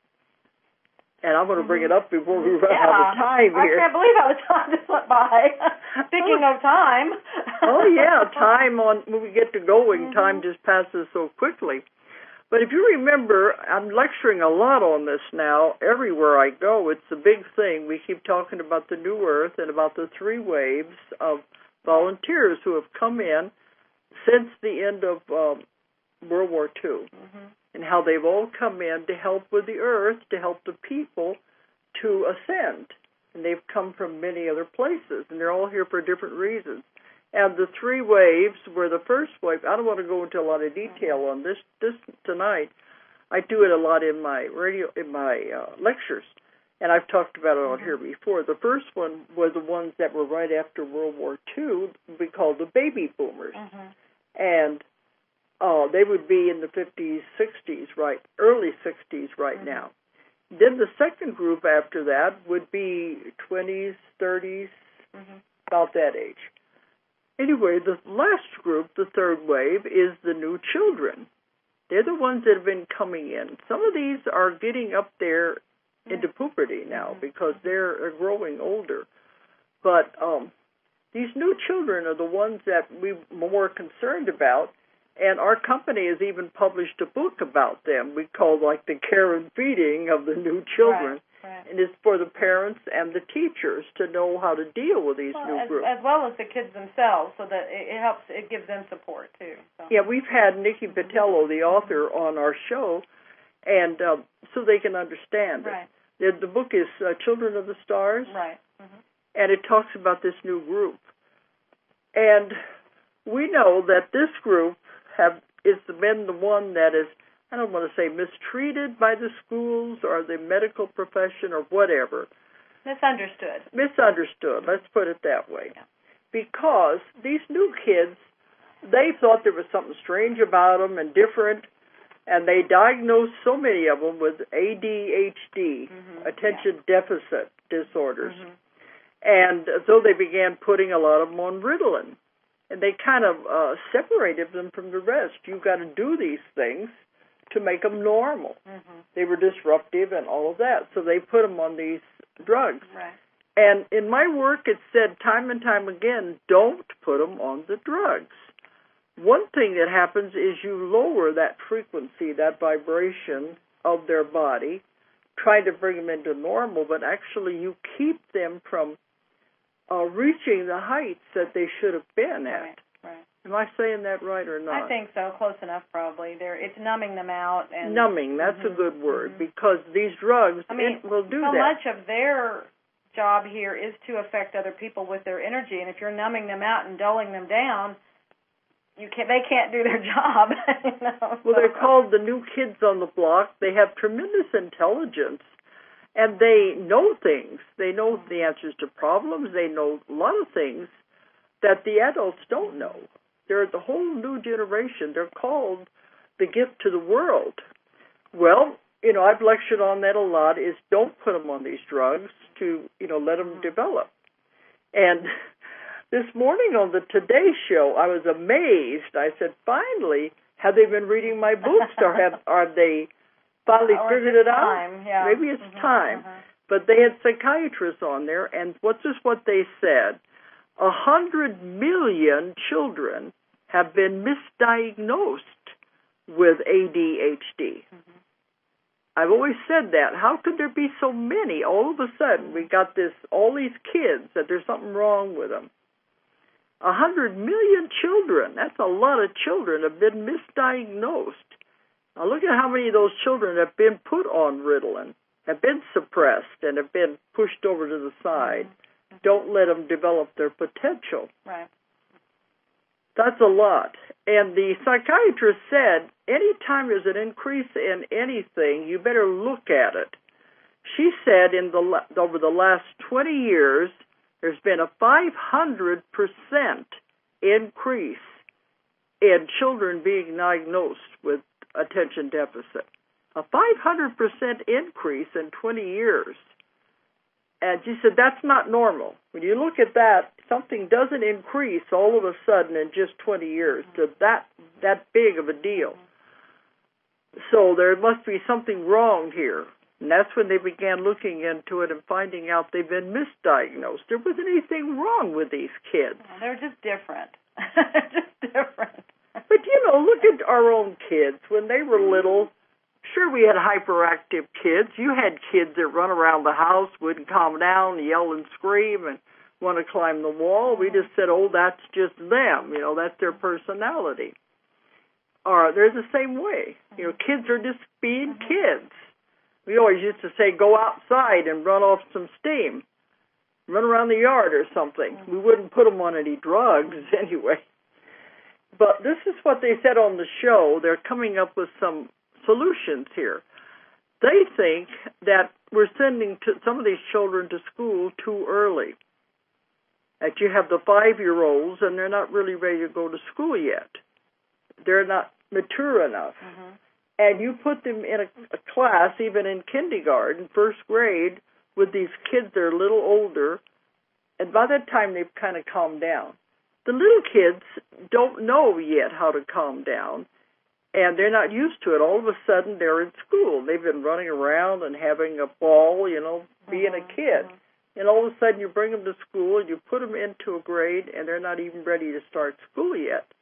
And I'm going to bring it up before we run yeah. out of time here. I can't believe how the time just went by. Speaking of time. oh, yeah, time on when we get to going, mm-hmm. time just passes so quickly. But if you remember, I'm lecturing a lot on this now. Everywhere I go, it's a big thing. We keep talking about the New Earth and about the three waves of volunteers who have come in since the end of um, World War Two, mm-hmm. and how they've all come in to help with the earth, to help the people to ascend. And they've come from many other places, and they're all here for different reasons. And the three waves were the first wave. I don't want to go into a lot of detail mm-hmm. on this this tonight. I do it a lot in my radio, in my uh, lectures, and I've talked about it on mm-hmm. here before. The first one was the ones that were right after World War Two, we called the baby boomers. Mm-hmm. And uh, they would be in the fifties, sixties, right, early sixties right mm-hmm. now. Then the second group after that would be twenties, thirties, mm-hmm. about that age. Anyway, the last group, the third wave, is the new children. They're the ones that have been coming in. Some of these are getting up there into puberty now mm-hmm. because they're growing older. But um, these new children are the ones that we're more concerned about, And our company has even published a book about them. We call it like the care and feeding of the new children. Right, right. And it's for the parents and the teachers to know how to deal with these well, new as, groups. As well as the kids themselves, so that it, it helps, it gives them support, too. So. Yeah, we've had Nikki Patello, the author, on our show, and uh, so they can understand right. it. The, the book is uh, Children of the Stars, right. Mm-hmm. and it talks about this new group. And we know that this group have is been the one that is, I don't want to say mistreated by the schools or the medical profession or whatever. Misunderstood. Misunderstood, let's put it that way. Yeah. Because these new kids, they thought there was something strange about them and different, and they diagnosed so many of them with A D H D, mm-hmm. attention yeah. deficit disorders. Mm-hmm. And so they began putting a lot of them on Ritalin. And they kind of uh, separated them from the rest. You've got to do these things to make them normal. Mm-hmm. They were disruptive and all of that. So they put them on these drugs. Right. And in my work, it said time and time again, don't put them on the drugs. One thing that happens is you lower that frequency, that vibration of their body, trying to bring them into normal, but actually you keep them from uh, reaching the heights that they should have been at. Right, right. Am I saying that right or not? I think so, close enough probably. They're, it's numbing them out. And Numbing, that's mm-hmm, a good word, mm-hmm. because these drugs I mean, it will do so that. much of their job here is to affect other people with their energy, and if you're numbing them out and dulling them down, you can't, they can't do their job. you know, well, so. they're called the new kids on the block. They have tremendous intelligence, and they know things. They know the answers to problems. They know a lot of things that the adults don't know. They're the whole new generation. They're called the gift to the world. Well, you know, I've lectured on that a lot, is don't put them on these drugs to, you know, let them mm-hmm. develop. And this morning on the Today Show, I was amazed. I said, finally, have they been reading my books, or have are they finally or figured it time. out? Yeah. Maybe it's mm-hmm. time. Mm-hmm. But they had psychiatrists on there, and what's just what they said? A hundred million children have been misdiagnosed with A D H D. Mm-hmm. I've always said that. How could there be so many? All of a sudden, we got this, all these kids, that there's something wrong with them. A hundred million children, that's a lot of children, have been misdiagnosed. Now look at how many of those children have been put on Ritalin, have been suppressed, and have been pushed over to the side. Mm-hmm. Don't let them develop their potential. Right. That's a lot. And the psychiatrist said, any time there's an increase in anything, you better look at it. She said in the over the last twenty years, there's been a five hundred percent increase in children being diagnosed with attention deficit. A five hundred percent increase in twenty years. And she said, that's not normal. When you look at that, something doesn't increase all of a sudden in just twenty years to that, that big of a deal. So there must be something wrong here. And that's when they began looking into it and finding out they've been misdiagnosed. There wasn't anything wrong with these kids. They're just different. just different. But, you know, look at our own kids. When they were little, sure, we had hyperactive kids. You had kids that run around the house, wouldn't calm down, yell and scream, and want to climb the wall. We just said, oh, that's just them. You know, that's their personality. Or they're the same way. You know, kids are just being kids. We always used to say, go outside and run off some steam. Run around the yard or something. We wouldn't put them on any drugs anyway. But this is what they said on the show. They're coming up with some solutions here. They think that we're sending to some of these children to school too early. That you have the five-year-olds, and they're not really ready to go to school yet. They're not mature enough. Mm-hmm. And you put them in a, a class, even in kindergarten, first grade, with these kids that are a little older, and by that time they've kind of calmed down. The little kids don't know yet how to calm down, and they're not used to it. All of a sudden, they're in school. They've been running around and having a ball, you know, being mm-hmm. a kid. Mm-hmm. And all of a sudden, you bring them to school, you put them into a grade, and they're not even ready to start school yet.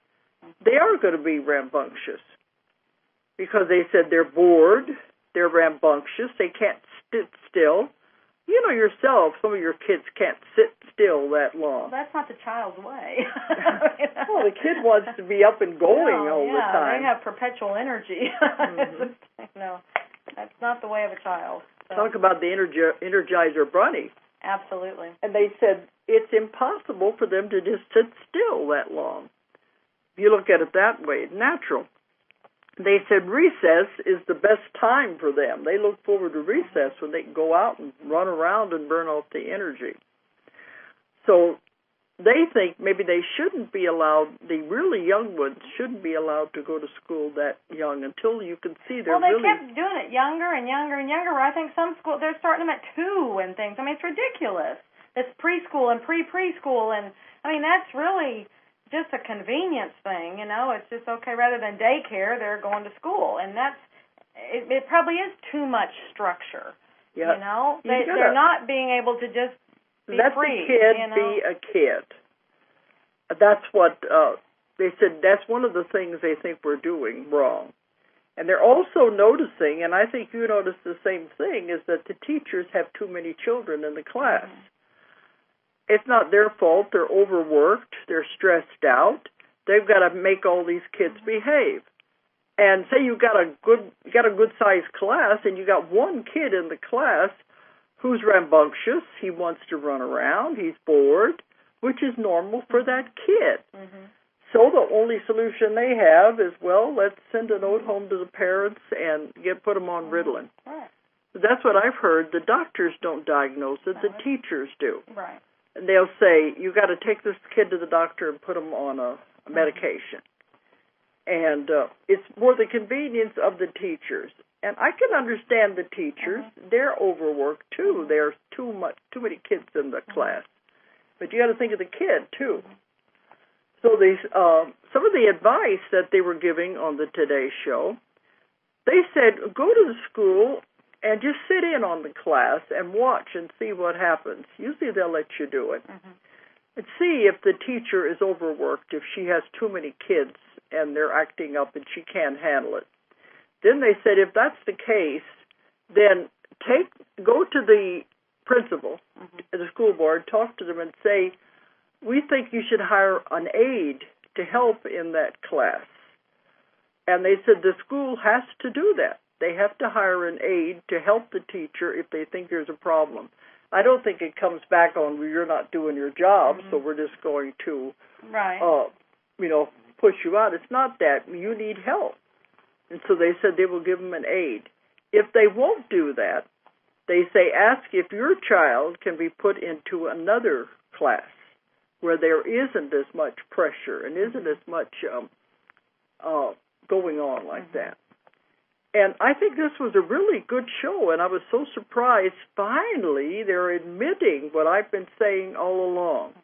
they are going to be rambunctious because they said they're bored, they're rambunctious, they can't sit still. You know yourself, some of your kids can't sit still that long. Well, that's not the child's way. Well, the kid wants to be up and going no, all yeah, the time. They have perpetual energy. Mm-hmm. No, that's not the way of a child. So. Talk about the Energi- Energizer Bunny. Absolutely. And they said it's impossible for them to just sit still that long. If you look at it that way, natural. They said recess is the best time for them. They look forward to recess when they can go out and run around and burn off the energy. So they think maybe they shouldn't be allowed, the really young ones shouldn't be allowed to go to school that young until you can see they're really... Well, they really... kept doing it younger and younger and younger. I think some schools, they're starting them at two and things. I mean, it's ridiculous. This preschool and pre-preschool, and, I mean, that's really just a convenience thing, you know. It's just, okay, rather than daycare, they're going to school. And that's, it, it probably is too much structure, yeah. you know. You they, gotta, they're not being able to just be let free. Let the kid you know? be a kid. That's what uh, they said. That's one of the things they think we're doing wrong. And they're also noticing, and I think you notice the same thing, is that the teachers have too many children in the class. Mm-hmm. It's not their fault. They're overworked. They're stressed out. They've got to make all these kids mm-hmm. behave. And say you got a good, you got a good sized class, and you got one kid in the class who's rambunctious. He wants to run around. He's bored, which is normal for that kid. Mm-hmm. So the only solution they have is, well, let's send a note home to the parents and get put them on mm-hmm. Ritalin. Right. That's what I've heard. The doctors don't diagnose it. The teachers do. Right. And they'll say, you got to take this kid to the doctor and put him on a, a medication. And uh, it's for the convenience of the teachers. And I can understand the teachers. Mm-hmm. They're overworked, too. There's too much, too many kids in the mm-hmm. class. But you got to think of the kid, too. Mm-hmm. So these, uh, some of the advice that they were giving on the Today Show, they said, go to the school and just sit in on the class and watch and see what happens. Usually they'll let you do it. Mm-hmm. And see if the teacher is overworked, if she has too many kids and they're acting up and she can't handle it. Then they said if that's the case, then take go to the principal, mm-hmm. the school board, talk to them and say, we think you should hire an aide to help in that class. And they said the school has to do that. They have to hire an aide to help the teacher if they think there's a problem. I don't think it comes back on, well, you're not doing your job, mm-hmm. so we're just going to, right. uh, you know, push you out. It's not that. You need help. And so they said they will give them an aide. If they won't do that, they say ask if your child can be put into another class where there isn't as much pressure and isn't as much um, uh, going on like mm-hmm. that. And I think this was a really good show, and I was so surprised. Finally, they're admitting what I've been saying all along.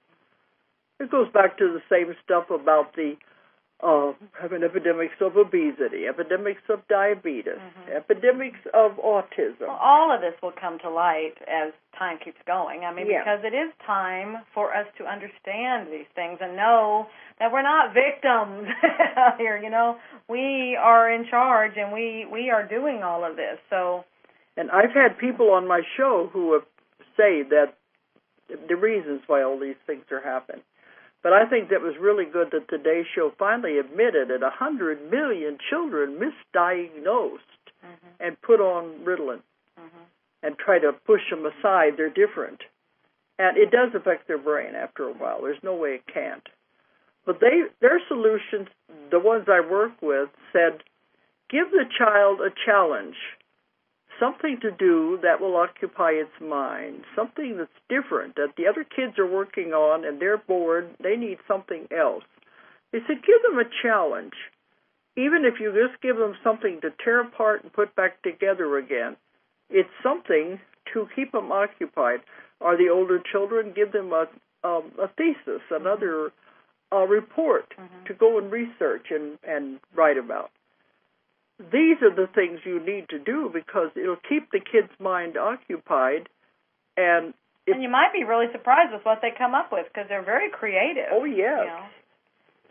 It goes back to the same stuff about the uh, having epidemics of obesity, epidemics of diabetes, mm-hmm. epidemics of autism. Well, all of this will come to light as time keeps going. I mean, yeah. because it is time for us to understand these things and know that we're not victims here, you know. We are in charge, and we, we are doing all of this. So, and I've had people on my show who have say that the reasons why all these things are happening. But I think that was really good that Today's Show finally admitted that one hundred million children misdiagnosed mm-hmm. and put on Ritalin mm-hmm. and try to push them aside. They're different. And it does affect their brain after a while. There's no way it can't. But they, their solutions, the ones I work with, said, give the child a challenge, something to do that will occupy its mind, something that's different, that the other kids are working on and they're bored, they need something else. They said, give them a challenge. Even if you just give them something to tear apart and put back together again, it's something to keep them occupied. Or the older children, give them a, um, a thesis, another uh, report mm-hmm. to go and research and, and write about. These are the things you need to do because it'll keep the kid's mind occupied. And, and you might be really surprised with what they come up with because they're very creative. Oh, yes. You know?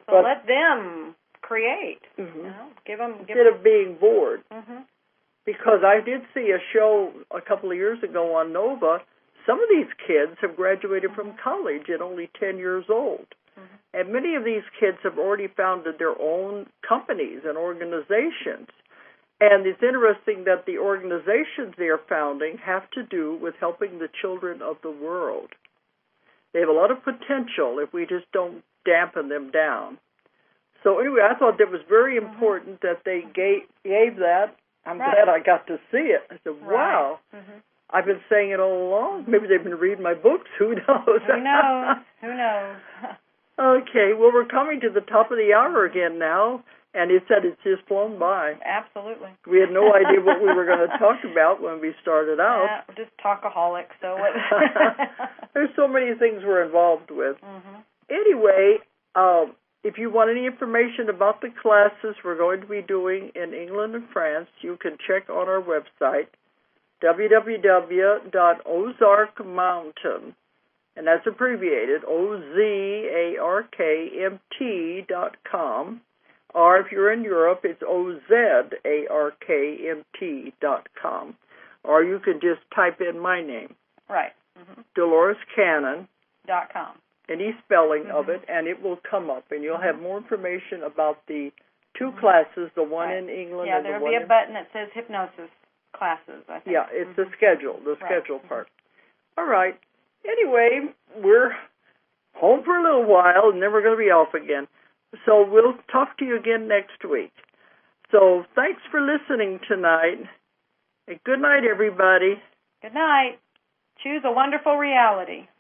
So but, let them create. Mm-hmm. You know, give them give instead them, of being bored. Mm-hmm. Because I did see a show a couple of years ago on Nova. Some of these kids have graduated mm-hmm. from college at only ten years old. Mm-hmm. And many of these kids have already founded their own companies and organizations. And it's interesting that the organizations they are founding have to do with helping the children of the world. They have a lot of potential if we just don't dampen them down. So anyway, I thought that was very important mm-hmm. that they gave, gave that. I'm right. glad I got to see it. I said, wow. Right. Mm-hmm. I've been saying it all along. Maybe they've been reading my books. Who knows? Who knows? Who knows? Okay, well, we're coming to the top of the hour again now, and it said it's just flown by. Absolutely. We had no idea what we were going to talk about when we started out. Yeah, we're just talkaholics, so what? There's so many things we're involved with. Mm-hmm. Anyway, um, if you want any information about the classes we're going to be doing in England and France, you can check on our website, w w w dot ozark mountain, and that's abbreviated, O Z A R K M T dot com, or if you're in Europe, it's O Z A R K M T dot com, or you can just type in my name. Right. Mm-hmm. Dolores Cannon. Dot com. Any spelling mm-hmm. of it, and it will come up, and you'll mm-hmm. have more information about the two mm-hmm. classes, the one right. in England yeah, and the one in... Yeah, there'll be a button that says hypnosis classes, I think. Yeah, it's mm-hmm. the schedule, the right. schedule part. All right. Anyway, we're home for a little while, and then we're going to be off again. So we'll talk to you again next week. So thanks for listening tonight. And good night, everybody. Good night. Choose a wonderful reality.